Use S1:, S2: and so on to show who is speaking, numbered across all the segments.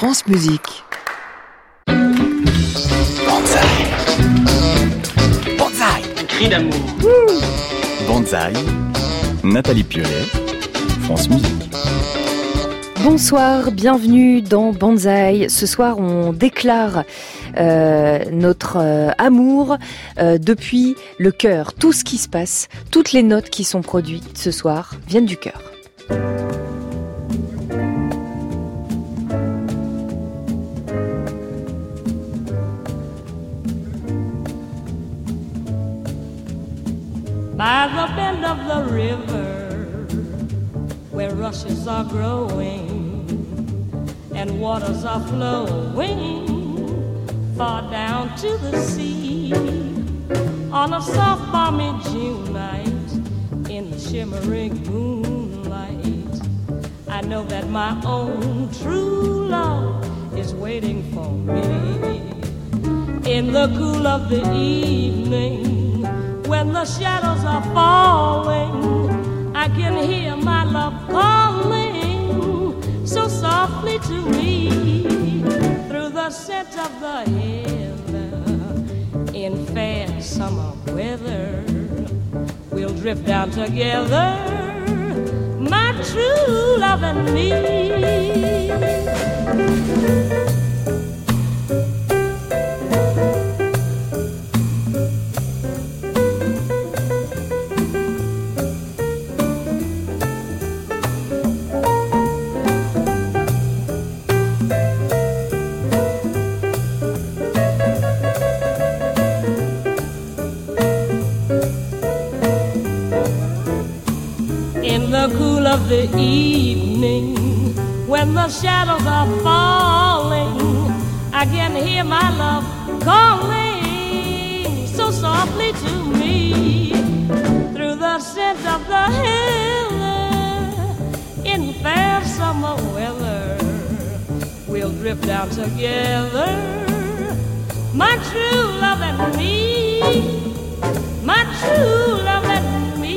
S1: France Musique.
S2: Banzai. Banzai.
S3: Un cri d'amour.
S2: Banzai. Nathalie Piolet, France Musique.
S4: Bonsoir, bienvenue dans Banzai. Ce soir, on déclare notre amour depuis le cœur. Tout ce qui se passe, toutes les notes qui sont produites ce soir viennent du cœur.
S5: By the bend of the river, where rushes are growing and waters are flowing far down to the sea, on a soft balmy June night in the shimmering moonlight, I know that my own true love is waiting for me. In the cool of the evening, when the shadows are falling, I can hear my love calling so softly to me through the scent of the heather. In fair summer weather, we'll drift down together, my true love and me. The cool of the evening, when the shadows are falling, I can hear my love calling so softly to me through the scent of the heather. In fair summer weather, we'll drift down together, my true love and me, my true love and me.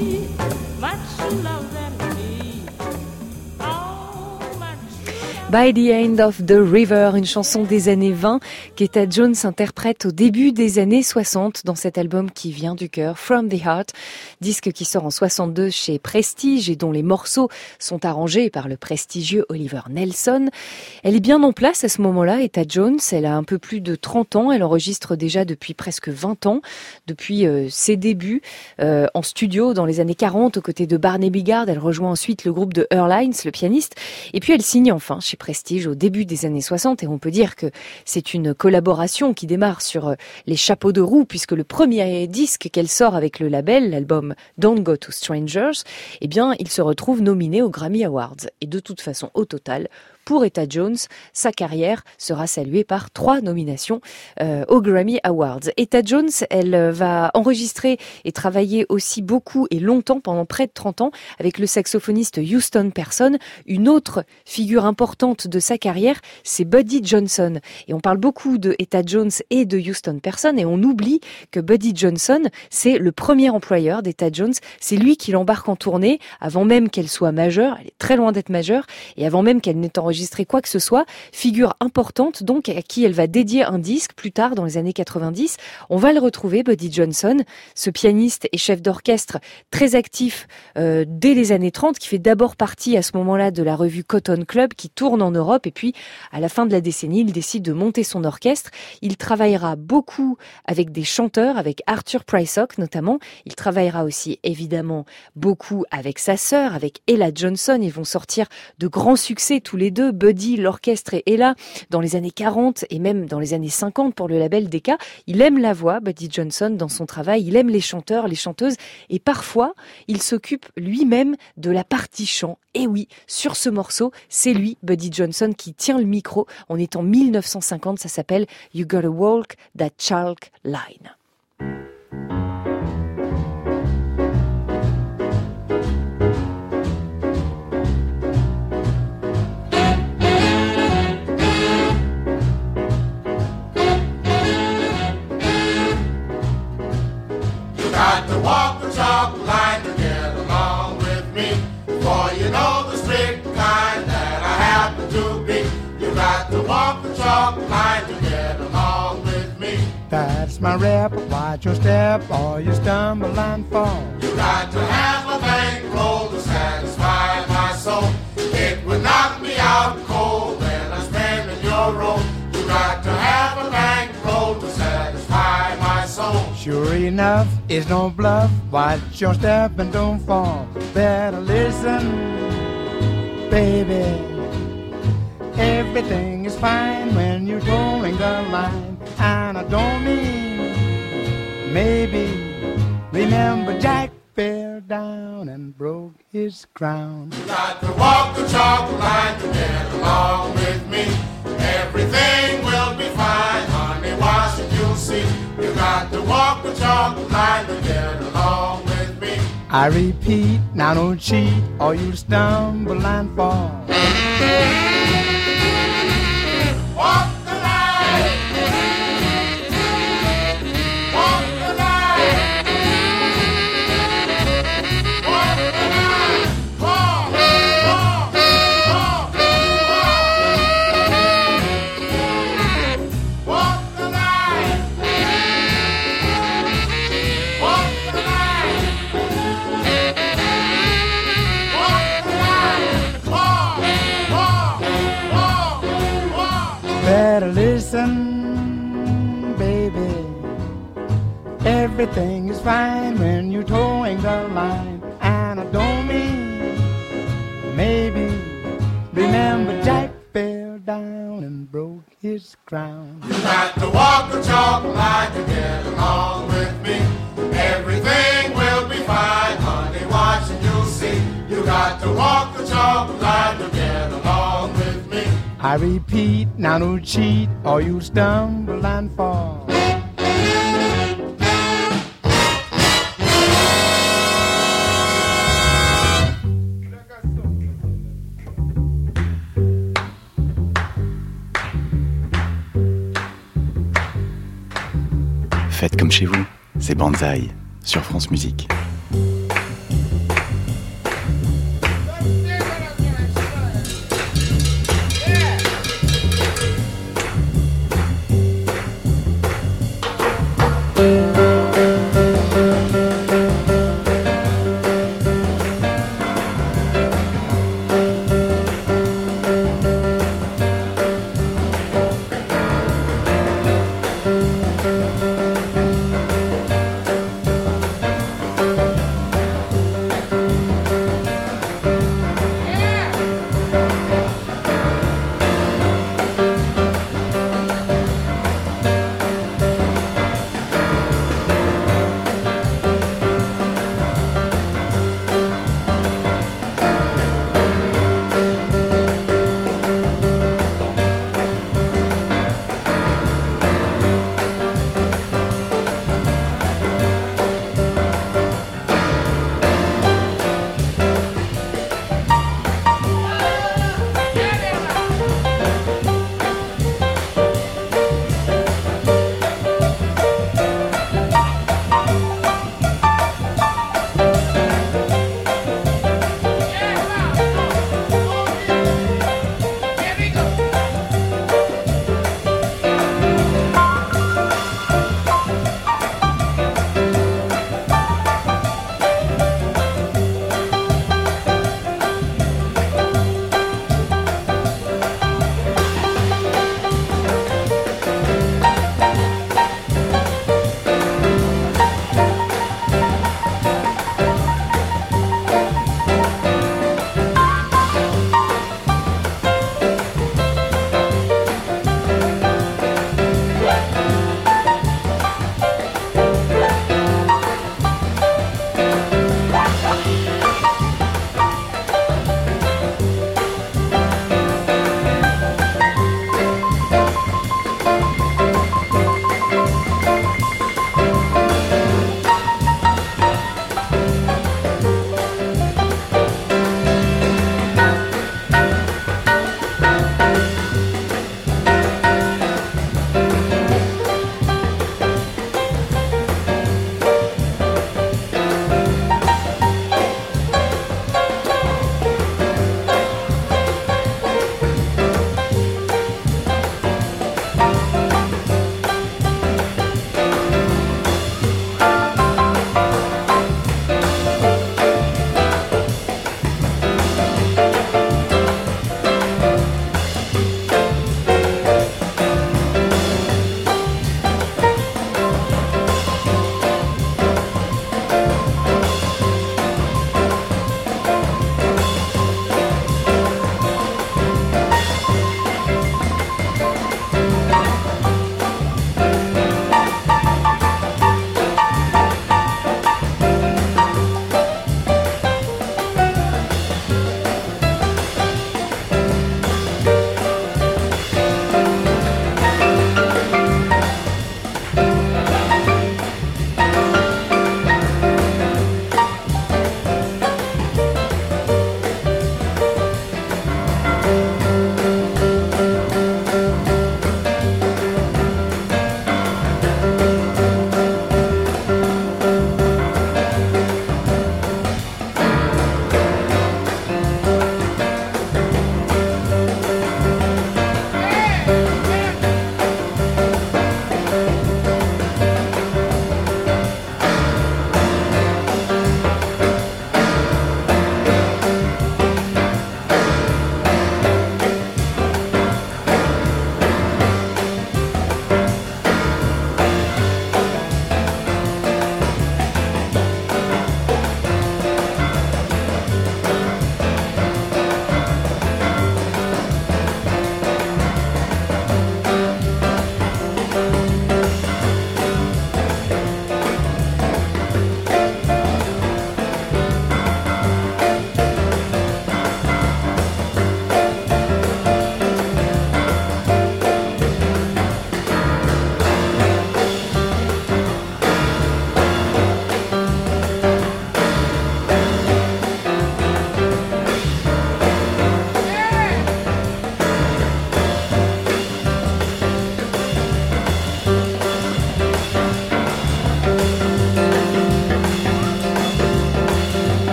S4: By the End of the River, une chanson des années 20 qu'Etta Jones interprète au début des années 60 dans cet album qui vient du cœur, From the Heart, disque qui sort en 62 chez Prestige et dont les morceaux sont arrangés par le prestigieux Oliver Nelson. Elle est bien en place à ce moment-là, Etta Jones. Elle a un peu plus de 30 ans. Elle enregistre déjà depuis presque 20 ans, depuis ses débuts en studio dans les années 40 aux côtés de Barney Bigard. Elle rejoint ensuite le groupe de Earl Hines, le pianiste. Et puis elle signe enfin chez Prestige au début des années 60 et on peut dire que c'est une collaboration qui démarre sur les chapeaux de roue puisque le premier disque qu'elle sort avec le label, l'album Don't Go to Strangers, eh bien il se retrouve nominé aux Grammy Awards et de toute façon au total, pour Etta Jones, sa carrière sera saluée par 3 nominations aux Grammy Awards. Etta Jones, elle va enregistrer et travailler aussi beaucoup et longtemps, pendant près de 30 ans, avec le saxophoniste Houston Person. Une autre figure importante de sa carrière, c'est Buddy Johnson. Et on parle beaucoup de Etta Jones et de Houston Person et on oublie que Buddy Johnson, c'est le premier employeur d'Etta Jones. C'est lui qui l'embarque en tournée avant même qu'elle soit majeure. Elle est très loin d'être majeure et avant même qu'elle n'ait enregistré quoi que ce soit, figure importante donc à qui elle va dédier un disque plus tard dans les années 90. On va le retrouver, Buddy Johnson, ce pianiste et chef d'orchestre très actif dès les années 30, qui fait d'abord partie à ce moment-là de la revue Cotton Club qui tourne en Europe et puis à la fin de la décennie, il décide de monter son orchestre. Il travaillera beaucoup avec des chanteurs, avec Arthur Prysock notamment. Il travaillera aussi évidemment beaucoup avec sa sœur, avec Ella Johnson. Ils vont sortir de grands succès tous les deux. Buddy, l'orchestre et Ella, dans les années 40 et même dans les années 50 pour le label Decca. Il aime la voix, Buddy Johnson, dans son travail. Il aime les chanteurs, les chanteuses et parfois, il s'occupe lui-même de la partie chant. Et oui, sur ce morceau, c'est lui, Buddy Johnson, qui tient le micro. On est en 1950, ça s'appelle You Gotta Walk That Chalk Line.
S6: Got to walk the chalk line to get along with me. For you know the strict kind that I happen to be. You got
S1: That's my rep. Watch your step or you stumble and fall.
S6: You got to have a bankroll to satisfy my soul. It would knock me out cold when I stand in your road. You got to have a bankroll to satisfy my soul.
S1: Sure enough, it's no bluff. Watch your step and don't fall. Better listen, baby. Everything is fine when you're towing the line. And I don't mean maybe. Remember Jack fell down and broke his crown.
S6: You got to walk the chalk line to get along with me. Everything will be fine, honey, watch it, you'll see. You got to walk the chalk line to get along with me.
S1: I repeat, now don't cheat or you'll stumble and fall.
S6: Walk the line. Walk the line. Walk the line. Walk, walk, walk, walk. Walk the line. Walk the line. Walk the line. Walk, walk, walk, walk.
S1: Better listen, baby. Everything is fine when you're towing the line. And I don't mean maybe. Remember Jack fell down and broke his crown.
S6: You got to walk the chalk line to get along with me. Everything will be fine, honey, watch and you'll see. You got to walk the chalk line to get along with me.
S1: I repeat, now don't cheat or you'll stumble and fall.
S2: Faites comme chez vous, c'est Banzai sur France Musique.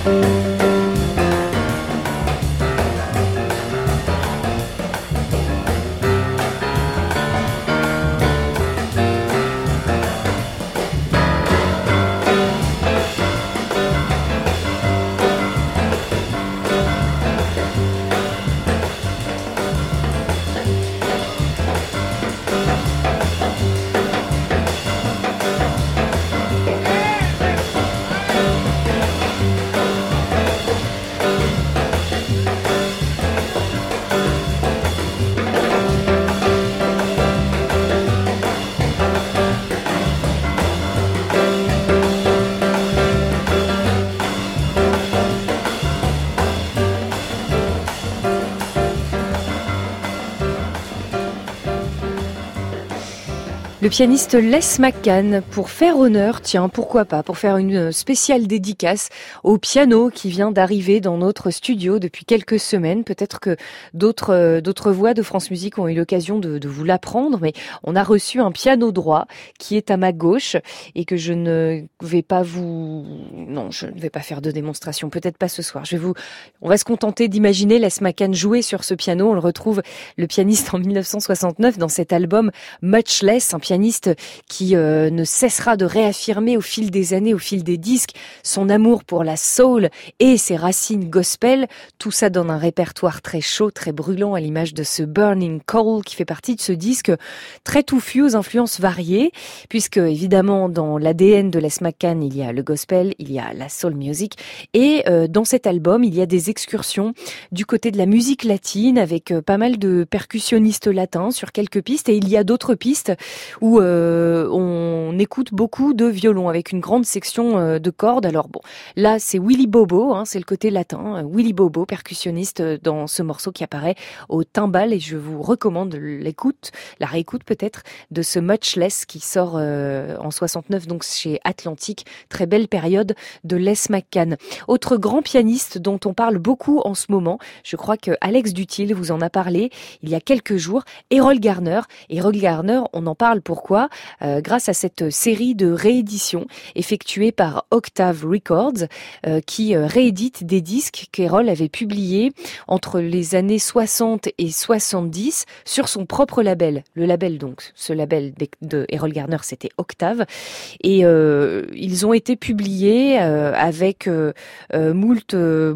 S4: Le pianiste Les McCann, pour faire honneur, tiens, pourquoi pas, pour faire une spéciale dédicace au piano qui vient d'arriver dans notre studio depuis quelques semaines. Peut-être que d'autres voix de France Musique ont eu l'occasion de vous l'apprendre, mais on a reçu un piano droit qui est à ma gauche et que je ne vais pas je ne vais pas faire de démonstration, peut-être pas ce soir. On va se contenter d'imaginer Les McCann jouer sur ce piano. On le retrouve, le pianiste, en 1969 dans cet album Much Less, un pianiste qui ne cessera de réaffirmer au fil des années, au fil des disques, son amour pour la soul et ses racines gospel. Tout ça dans un répertoire très chaud, très brûlant, à l'image de ce Burning Coal qui fait partie de ce disque très touffu aux influences variées, puisque évidemment dans l'ADN de Les McCann, il y a le gospel, il y a la soul music, et dans cet album, il y a des excursions du côté de la musique latine avec pas mal de percussionnistes latins sur quelques pistes, et il y a d'autres pistes où on écoute beaucoup de violon avec une grande section de cordes. Alors bon, là c'est Willy Bobo, c'est le côté latin, Willy Bobo, percussionniste dans ce morceau qui apparaît au timbal, et je vous recommande la réécoute peut-être de ce Much Less qui sort en 69 donc chez Atlantic. Très belle période de Les McCann. Autre grand pianiste dont on parle beaucoup en ce moment, je crois que Alex Dutil vous en a parlé il y a quelques jours, Errol Garner. Errol Garner, on en parle pourquoi ? Grâce à cette série de rééditions effectuées par Octave Records qui réédite des disques qu'Errol avait publiés entre les années 60 et 70 sur son propre label. Le label donc, ce label de Errol Garner, c'était Octave, et ils ont été publiés avec moult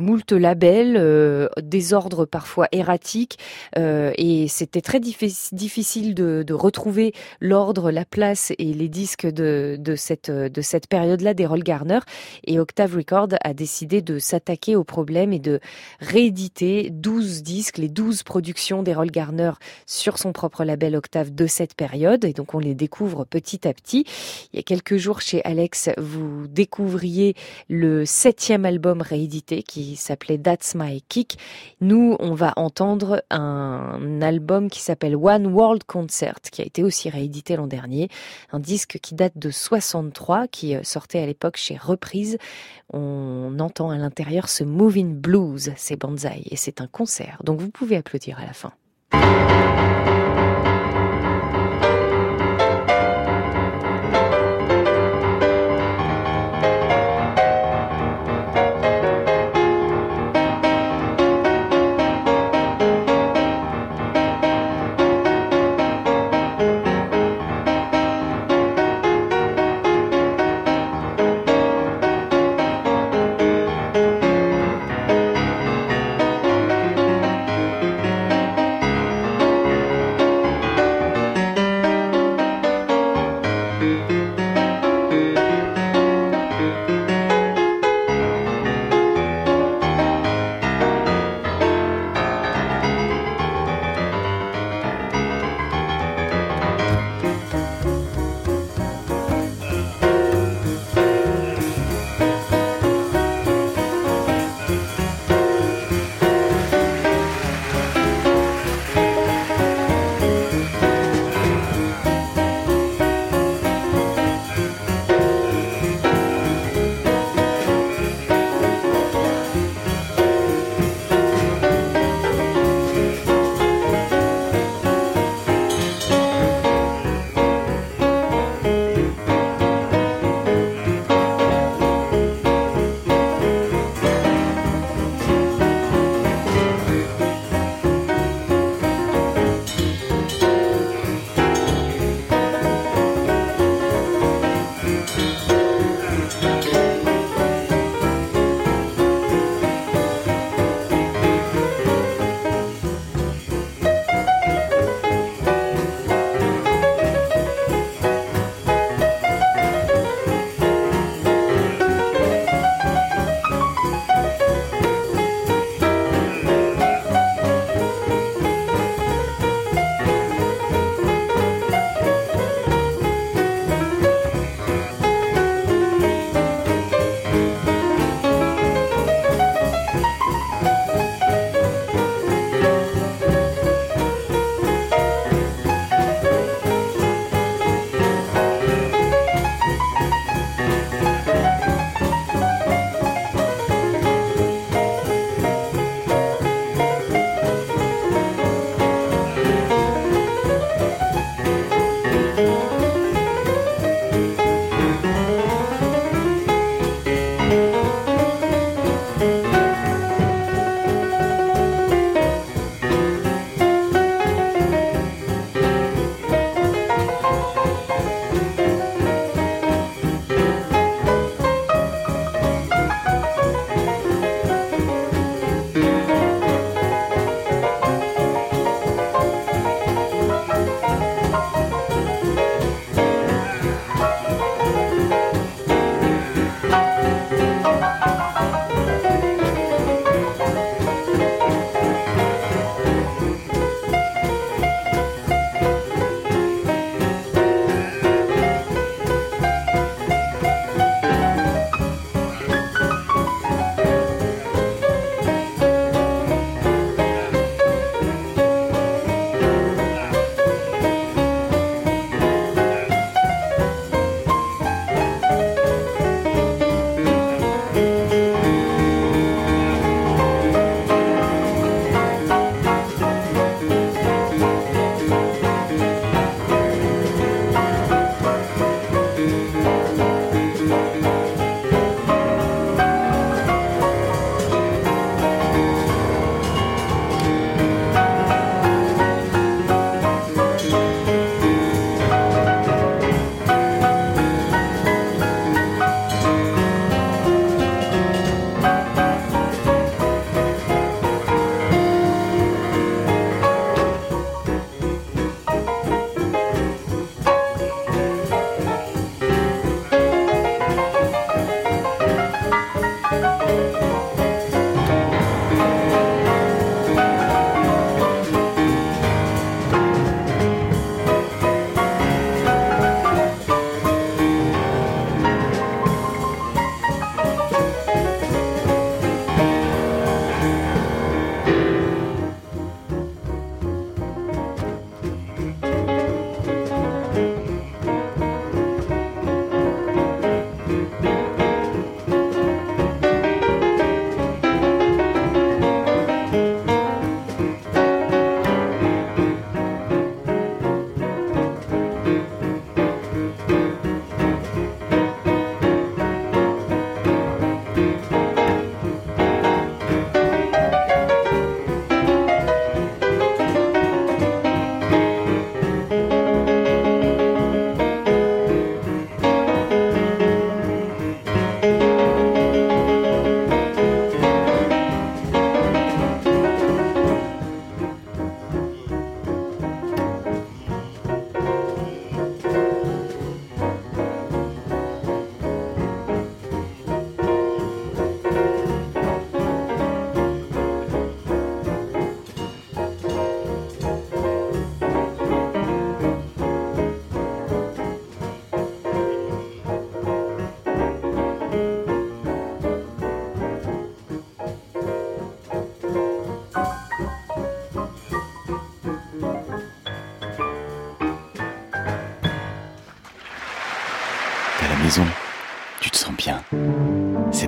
S4: labels, des ordres parfois erratiques, et c'était très difficile de retrouver l'ordre, la place et les disques de cette période-là d'Errol Garner. Et Octave Records a décidé de s'attaquer au problème et de rééditer 12 disques, les 12 productions d'Errol Garner sur son propre label Octave de cette période. Et donc on les découvre petit à petit. Il y a quelques jours chez Alex, vous découvriez le 7e album réédité qui s'appelait That's My Kick. Nous, on va entendre un album qui s'appelle One World Concert, qui a été aussi réédité l'an dernier. Un disque qui date de 63, qui sortait à l'époque chez Reprise. On entend à l'intérieur ce Moving Blues, c'est Banzai, et c'est un concert. Donc vous pouvez applaudir à la fin.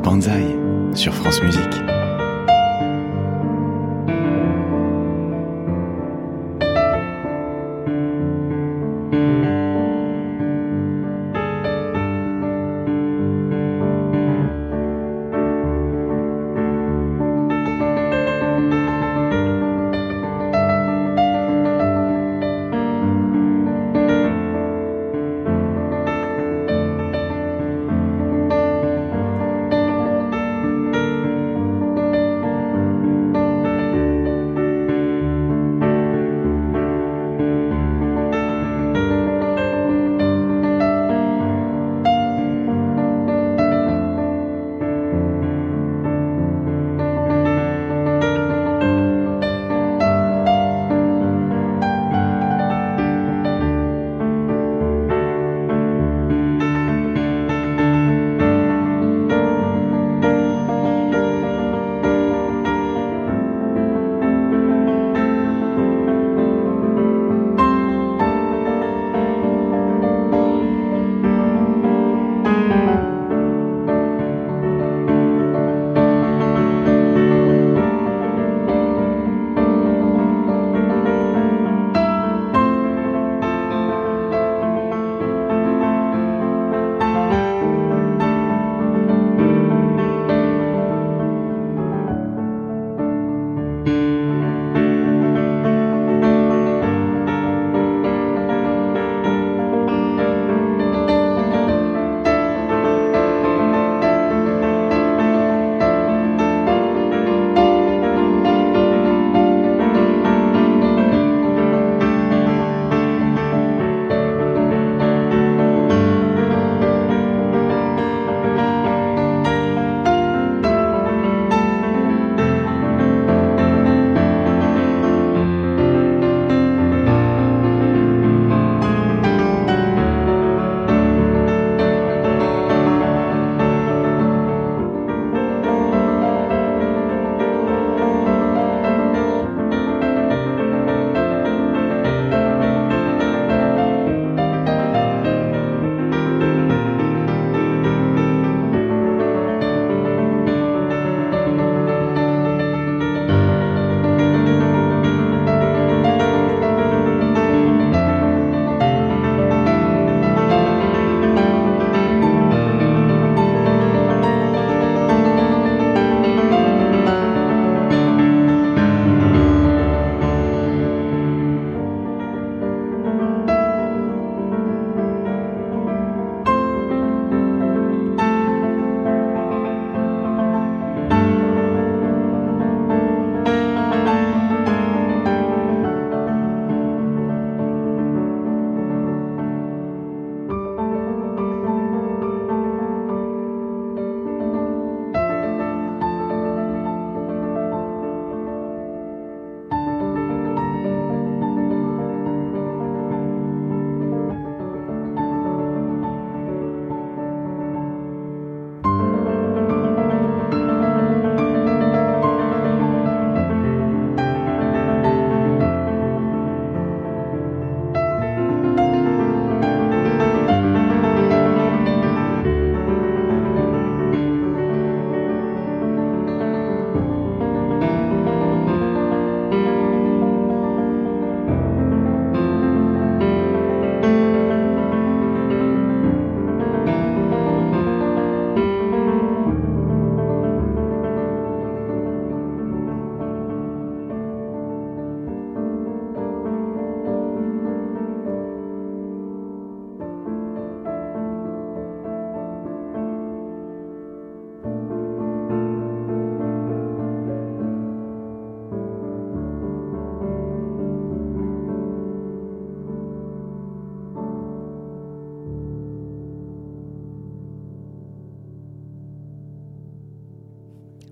S2: Banzai sur France Musique.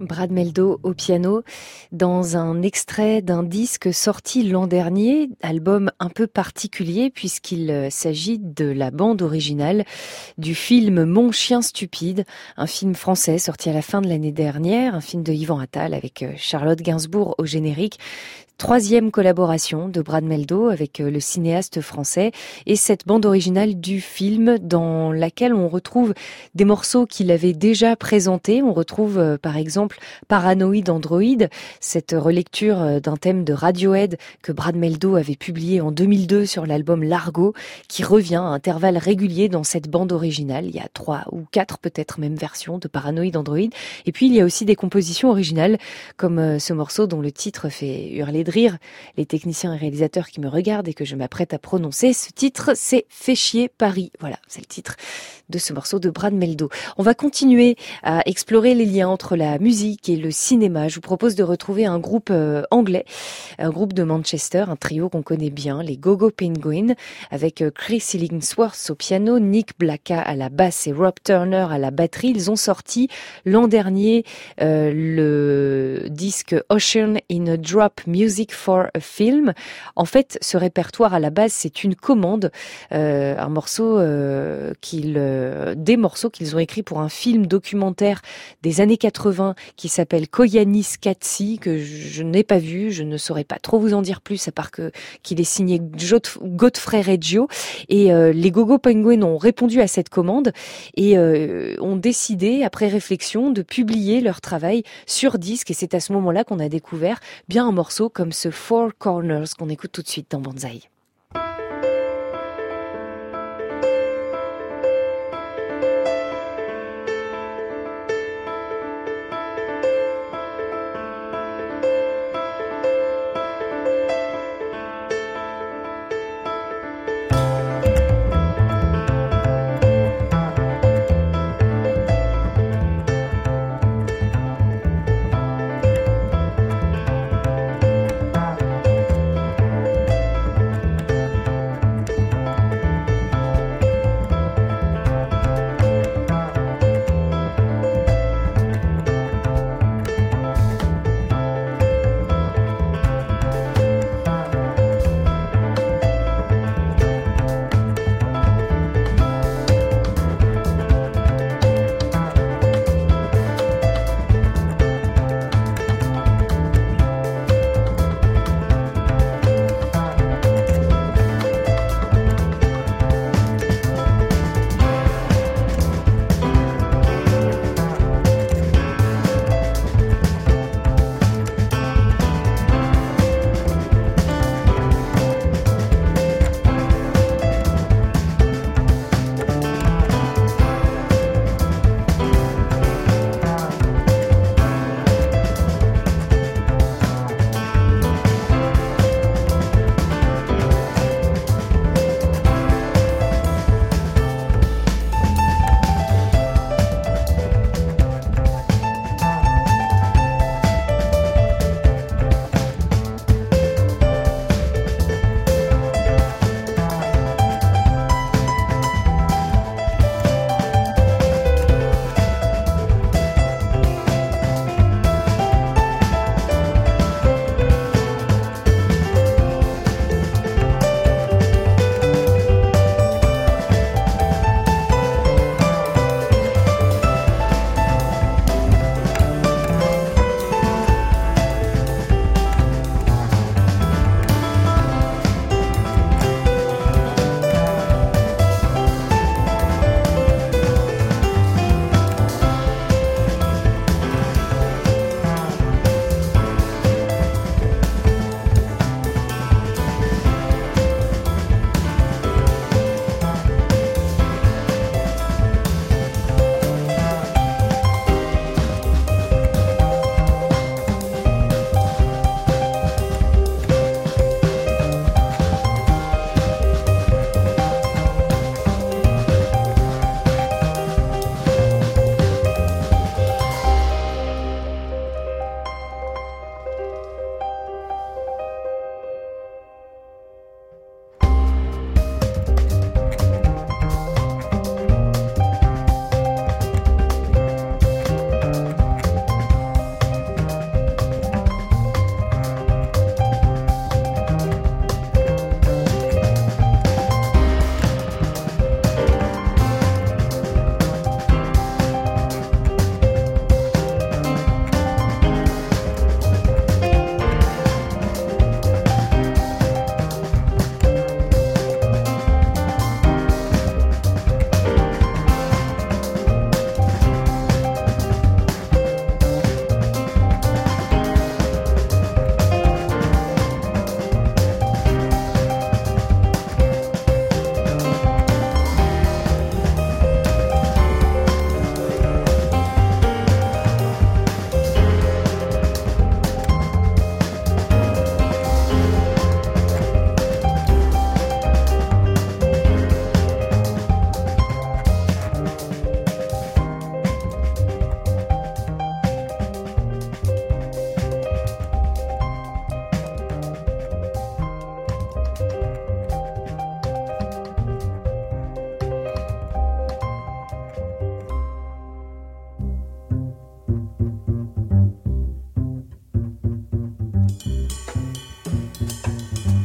S4: Brad Mehldau au piano dans un extrait d'un disque sorti l'an dernier, album un peu particulier puisqu'il s'agit de la bande originale du film Mon chien stupide, un film français sorti à la fin de l'année dernière, un film de Yvan Attal avec Charlotte Gainsbourg au générique. 3e collaboration de Brad Mehldau avec le cinéaste français et cette bande originale du film dans laquelle on retrouve des morceaux qu'il avait déjà présentés. On retrouve par exemple Paranoid Android, cette relecture d'un thème de Radiohead que Brad Mehldau avait publié en 2002 sur l'album Largo, qui revient à intervalles réguliers dans cette bande originale. Il y a 3 ou 4 peut-être même versions de Paranoid Android. Et puis il y a aussi des compositions originales comme ce morceau dont le titre fait hurler de rire les techniciens et réalisateurs qui me regardent et que je m'apprête à prononcer. Ce titre, c'est Fais chier Paris. Voilà, c'est le titre de ce morceau de Brad Mehldau. On va continuer à explorer les liens entre la musique et le cinéma. Je vous propose de retrouver un groupe anglais, un groupe de Manchester, un trio qu'on connaît bien, les Go-Go Penguin, avec Chris Illingsworth au piano, Nick Blacka à la basse et Rob Turner à la batterie. Ils ont sorti l'an dernier le disque Ocean in a Drop Music for a Film. En fait, ce répertoire à la base, c'est une commande, un morceau des morceaux qu'ils ont écrits pour un film documentaire des années 80 qui s'appelle Koyanis Katsi, que je n'ai pas vu, je ne saurais pas trop vous en dire plus à part qu'il est signé Godfrey Reggio. Et les Go-Go Penguin ont répondu à cette commande et ont décidé, après réflexion, de publier leur travail sur disque. Et c'est à ce moment-là qu'on a découvert bien un morceau comme ce Four Corners qu'on écoute tout de suite dans Banzai.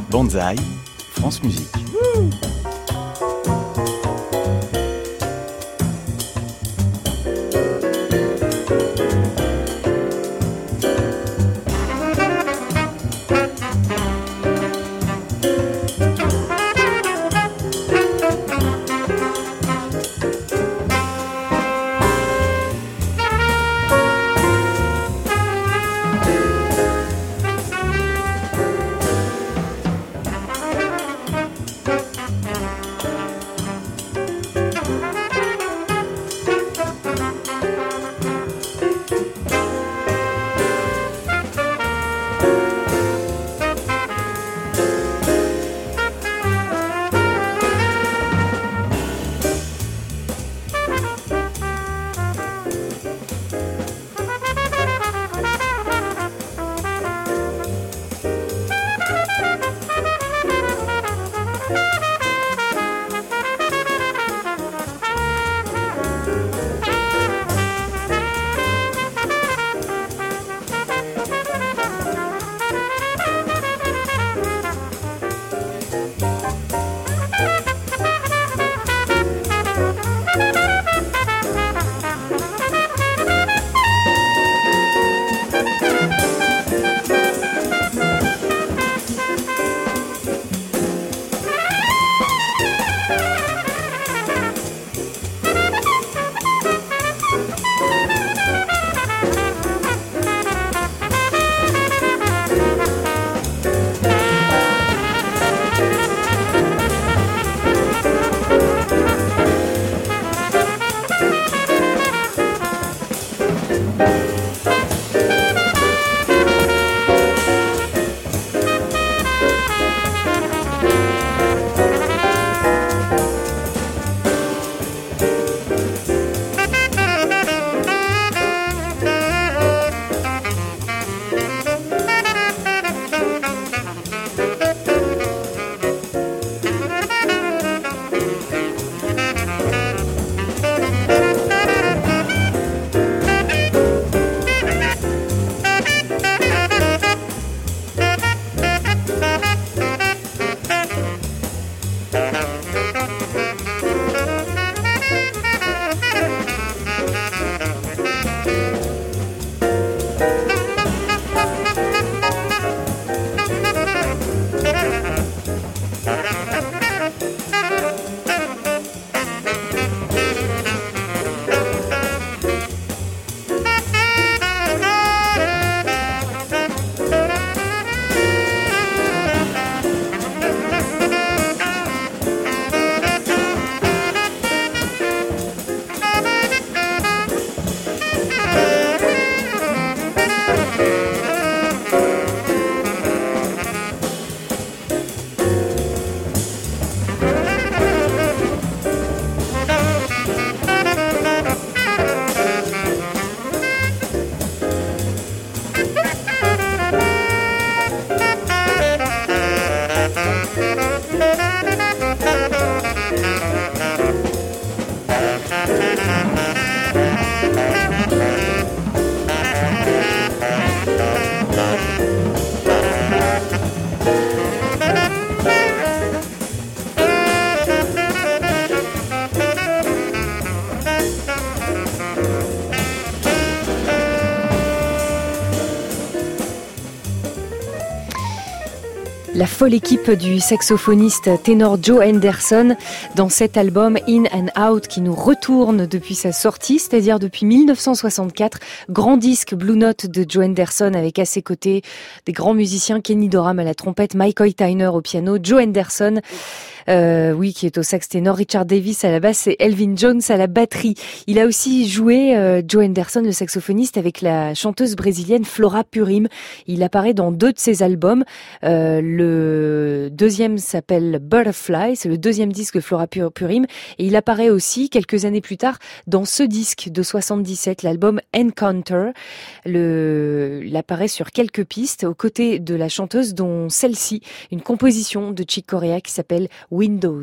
S2: Banzai, France Musique.
S4: La folle équipe du saxophoniste ténor Joe Henderson dans cet album In and Out qui nous retourne depuis sa sortie, c'est-à-dire depuis 1964. Grand disque Blue Note de Joe Henderson avec à ses côtés des grands musiciens, Kenny Dorham à la trompette, Mike Hoytiner au piano, Joe Henderson qui est au sax ténor, Richard Davis à la basse et Elvin Jones à la batterie. Il a aussi joué, Joe Henderson, le saxophoniste, avec la chanteuse brésilienne Flora Purim. Il apparaît dans 2 de ses albums. Le deuxième s'appelle Butterfly, c'est le deuxième disque de Flora Purim. Et il apparaît aussi, quelques années plus tard, dans ce disque de 77, l'album Encounter. Il apparaît sur quelques pistes, aux côtés de la chanteuse, dont celle-ci, une composition de Chick Corea qui s'appelle Windows.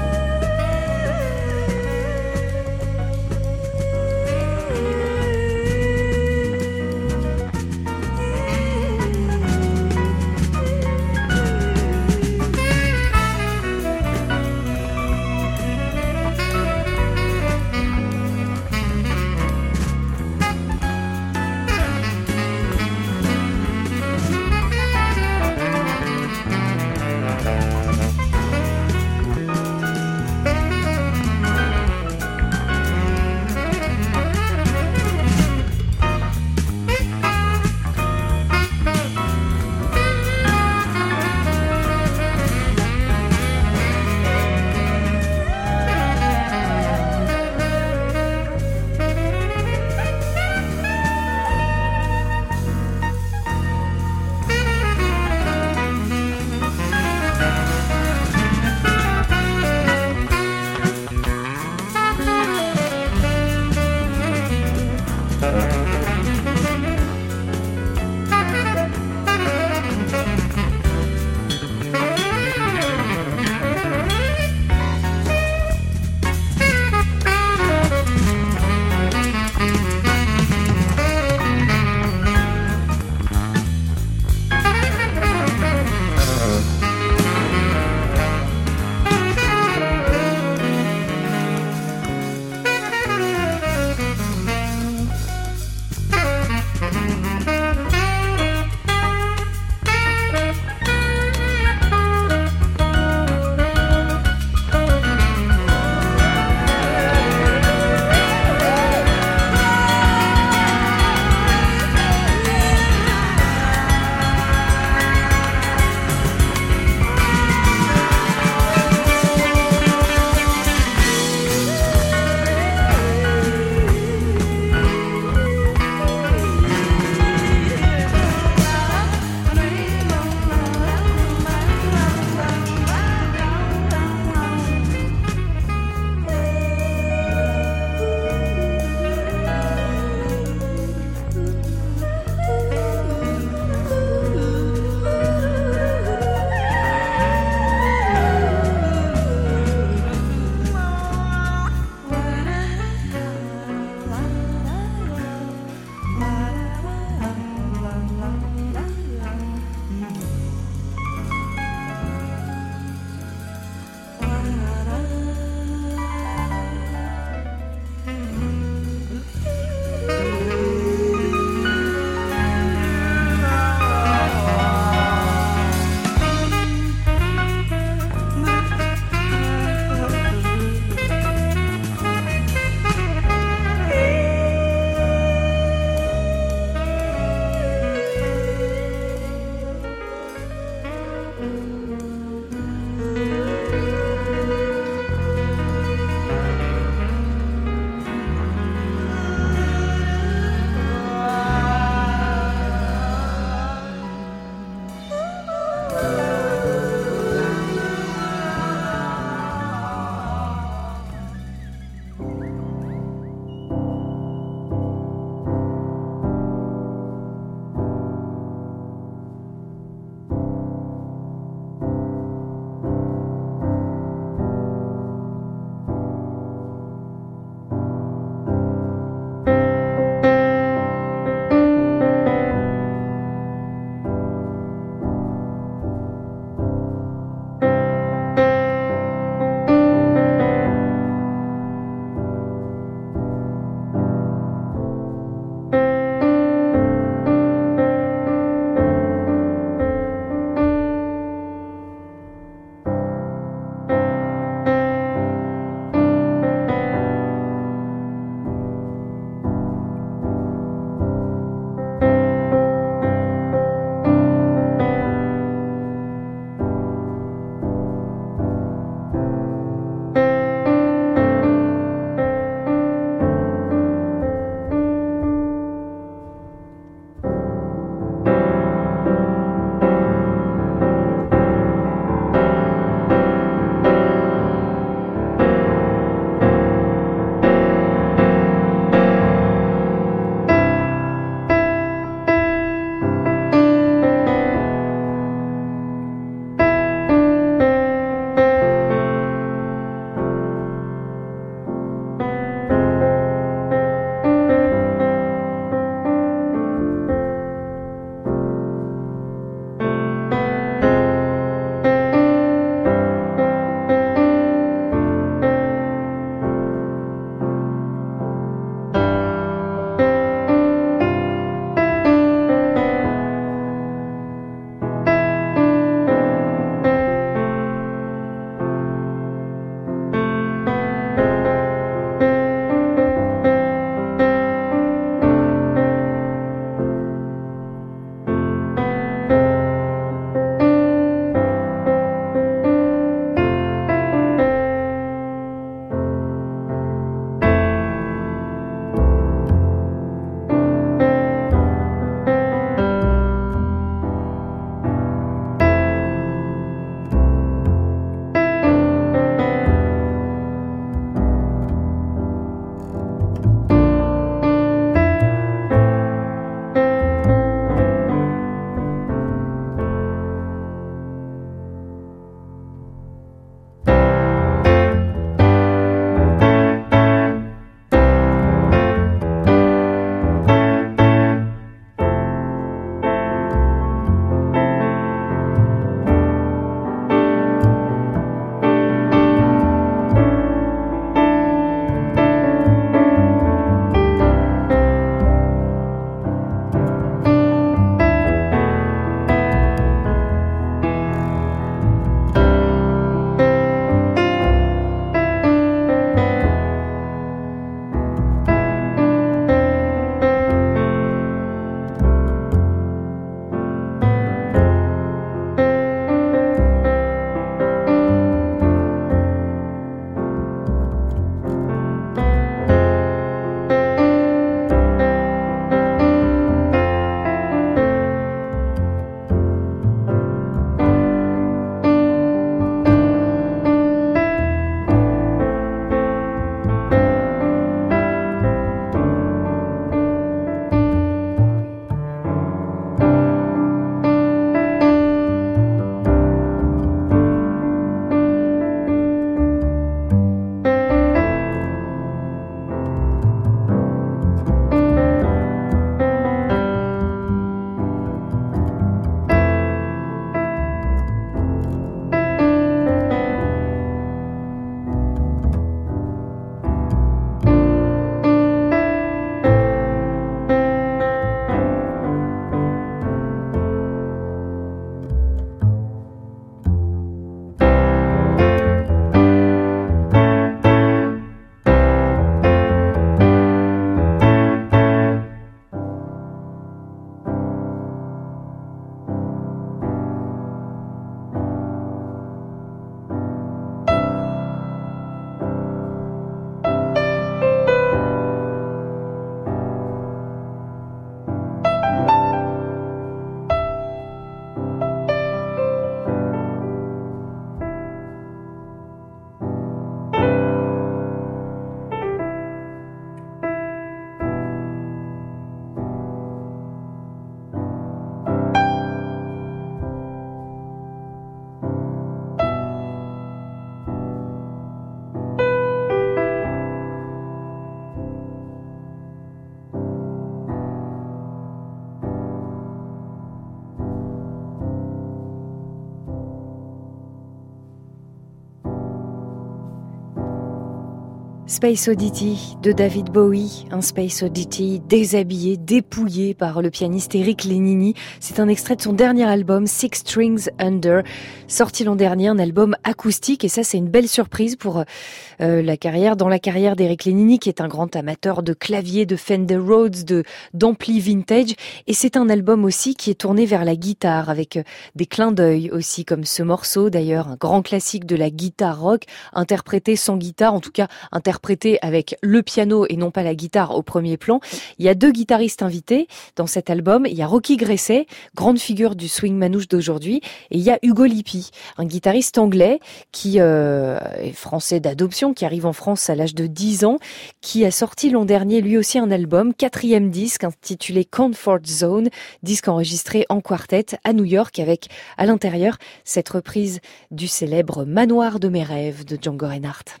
S4: Space Oddity de David Bowie, un Space Oddity déshabillé, dépouillé par le pianiste Eric Lénini. C'est un extrait de son dernier album Six Strings Under, sorti l'an dernier, un album acoustique, et ça c'est une belle surprise pour dans la carrière d'Eric Lénini, qui est un grand amateur de clavier, de Fender Rhodes, d'ampli vintage, et c'est un album aussi qui est tourné vers la guitare, avec des clins d'œil aussi, comme ce morceau d'ailleurs, un grand classique de la guitare rock, interprété sans guitare, en tout cas interprété avec le piano et non pas la guitare au premier plan. Il y a 2 guitaristes invités dans cet album. Il y a Rocky Gresset, grande figure du swing manouche d'aujourd'hui, et il y a Hugo Lippi, un guitariste anglais qui est français d'adoption, qui arrive en France à l'âge de 10 ans, qui a sorti l'an dernier lui aussi un album, 4e disque intitulé Comfort Zone, disque enregistré en quartet à New York, avec à l'intérieur cette reprise du célèbre Manoir de mes rêves de Django Reinhardt.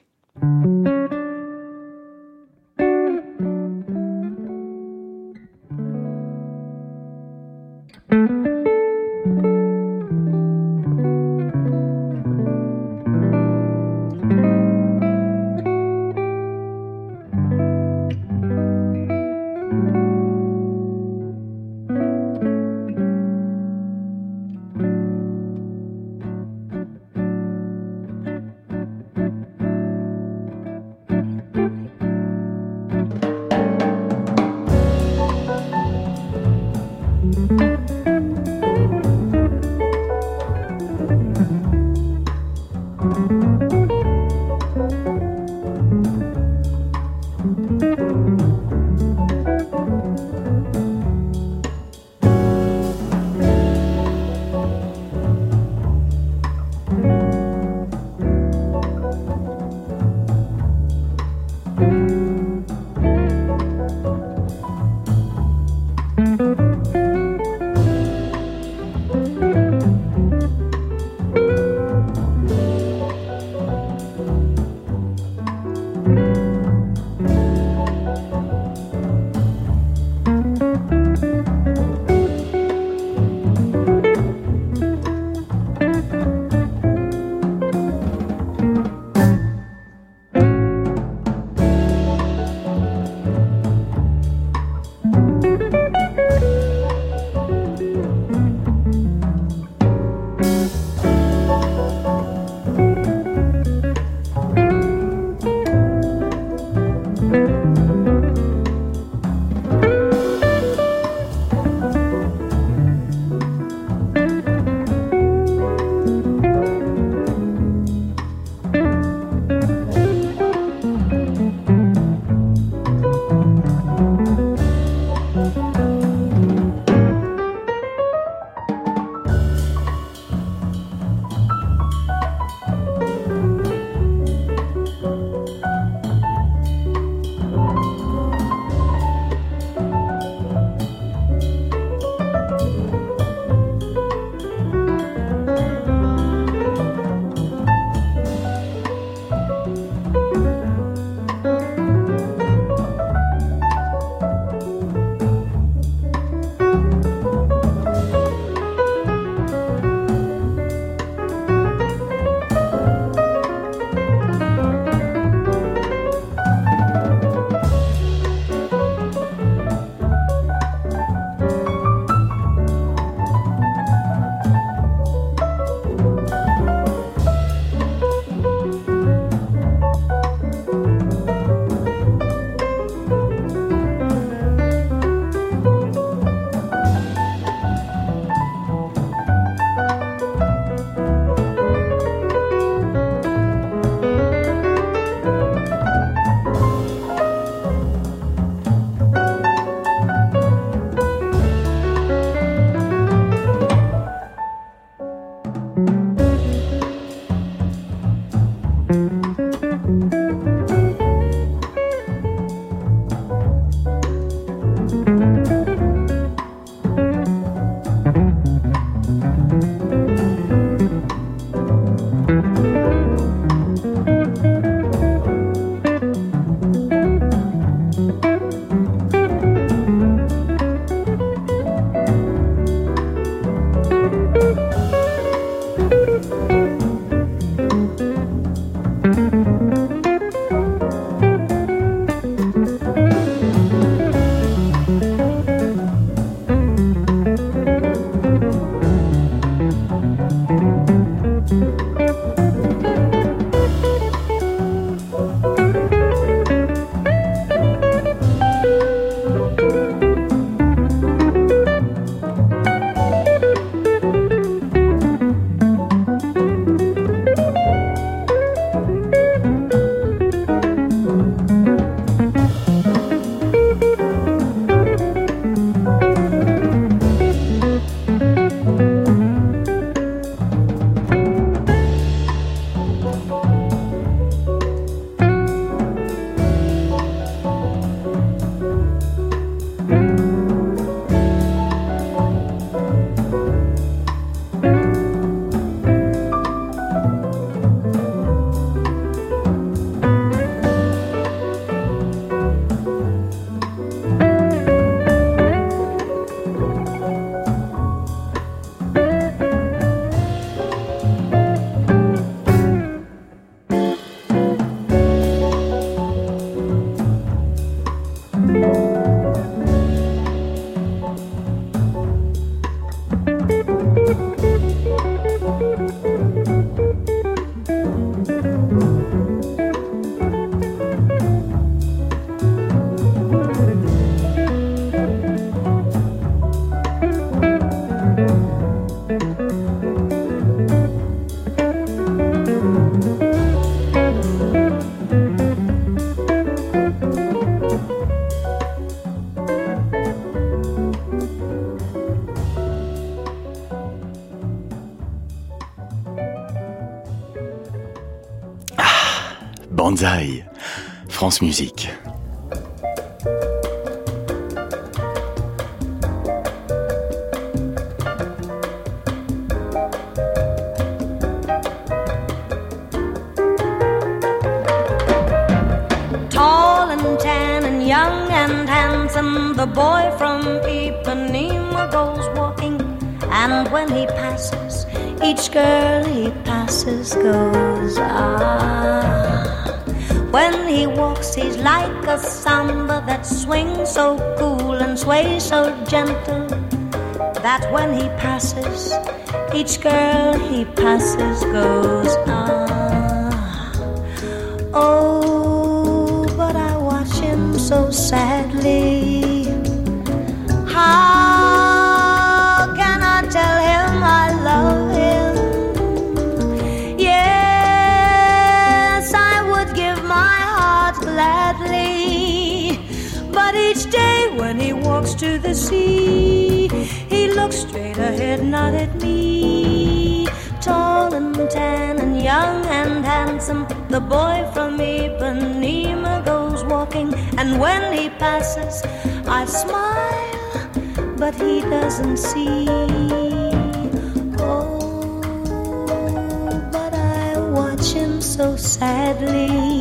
S2: Banzai, France Musique.
S3: Tall and tan and young and handsome, the boy from Ipanema goes walking, and when he passes, each girl he passes goes ah. When he walks, he's like a samba that swings so cool and sways so gentle, that when he passes, each girl he passes goes ah. Oh, but I watch him so sadly. How can I tell him I love him? Yes, I would give my heart gladly, but each day when he walks to the sea, he looks straight ahead, not at me. Tall and tan and young and handsome, the boy from Ipanema goes walking, and when he passes, I smile, but he doesn't see. Oh, but I watch him so sadly.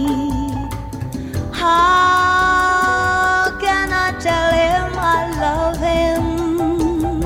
S3: How can I tell him I love him?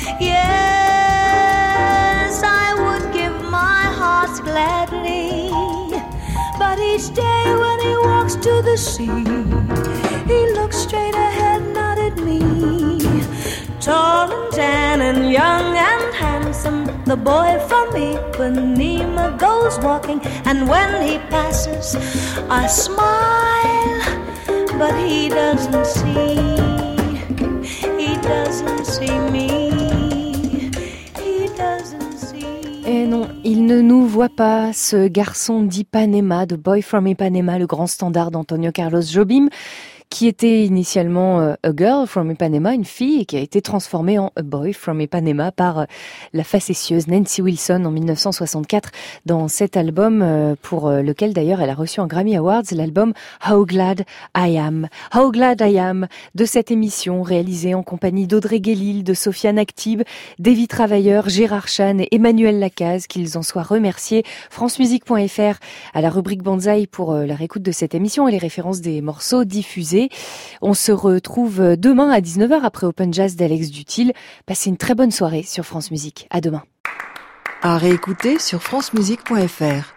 S3: Yes, I would give my heart gladly, but each day when he walks to the sea, he looks straight ahead, not at me. Tall and tan and young and handsome, the boy from Ipanema goes walking, and when he passes, I smile, but he doesn't see. He doesn't see me. He doesn't see.
S4: Et non, il ne nous voit pas, ce garçon d'Ipanema, The Boy from Ipanema, le grand standard d'Antonio Carlos Jobim, qui était initialement A Girl from Ipanema, une fille, et qui a été transformée en A Boy from Ipanema par la facétieuse Nancy Wilson en 1964 dans cet album pour lequel d'ailleurs elle a reçu un Grammy Awards, l'album How Glad I Am. How Glad I Am de cette émission réalisée en compagnie d'Audrey Guélil, de Sofiane Aktib, Davy Travailleur, Gérard Chan et Emmanuel Lacaze, qu'ils en soient remerciés. francemusique.fr à la rubrique Banzai pour la réécoute de cette émission et les références des morceaux diffusés. On se retrouve demain à 19h après Open Jazz d'Alex Dutil. Passez une très bonne soirée sur France Musique. À demain.
S7: À réécouter sur francemusique.fr.